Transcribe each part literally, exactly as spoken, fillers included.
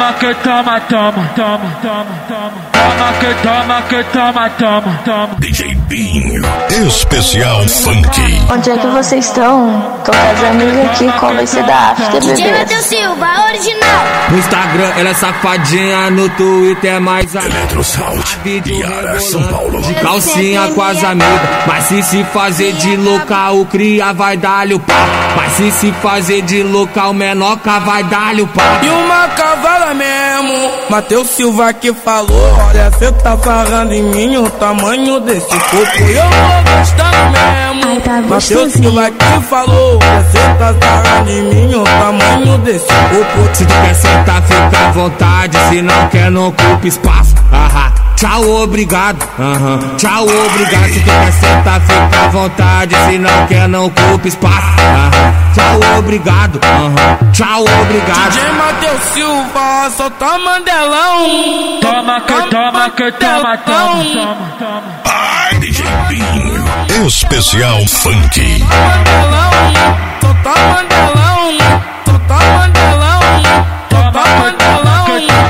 Toma que toma, toma, toma, toma, toma. Toma que toma, que toma, toma, toma. D J Binho, especial funk. Onde é que vocês estão? Tô com as amigas aqui, qual vai ser da after, bebê? D J Matheus Silva, original. No Instagram ela é safadinha, no Twitter é mais a Eletrosound, Iara, São Paulo. de calcinha com as amigas. Mas se se fazer de louca, o cria vai dar-lhe o pau. Mas se se fazer de louca, o menoca vai dar-lhe o pau. E uma cavala mesmo, Matheus Silva que falou. Olha, cê tá falando em mim o tamanho desse corpo. Eu vou gostando mesmo. Tá Matheus Silva que falou. Olha, cê tá falando em mim o tamanho desse corpo. Se tu quer sentar, fica à vontade. Se não quer, não ocupa espaço. Aham. Tchau, obrigado. Aham. Tchau, obrigado. Se tu quer sentar, fica à vontade. Se não quer, não ocupa espaço. Aham. Tchau, obrigado. Aham. Tchau, obrigado. D J Matheus Silva, solta Mandelão. Toma que toma, que toma, toma, toma, toma. Ai, D J Binho, especial funk. Mandelão, solta Mandelão. Solta Mandelão. Solta Mandelão.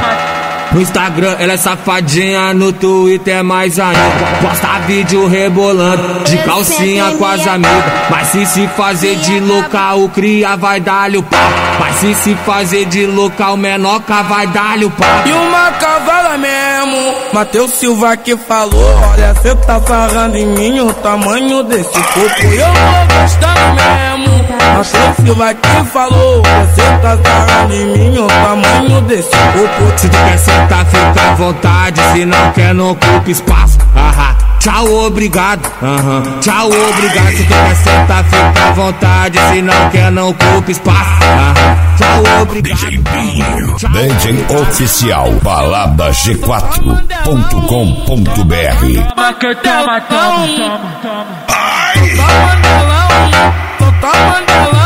No Instagram ela é safadinha, no Twitter é mais ainda. Posta vídeo rebolando, de calcinha com as amigas. Mas se se fazer de louca, o cria vai dar-lhe o pau. Mas se se fazer de louca, o menoca vai dar-lhe o pau. E uma cavala mesmo, Matheus Silva que falou. Olha, cê tá falando em mim o tamanho desse corpo. Eu vou gostando mesmo. Matheus Silva que falou. Olha, cê tá falando em mim o tamanho desse corpo. Se tu quer sentar, fica à vontade. Se não quer, não ocupa espaço. Aham. Tchau, obrigado. Aham. Tchau, obrigado. Se tu quer sentar, fica à vontade. Se não quer, não ocupa espaço. Aham. Tchau, obrigado. D J Binho, D J oficial, balada g quatro ponto com ponto b r. Toma que toma, toma, toma, toma. Ai, Solta Mandelão, solta Mandelão.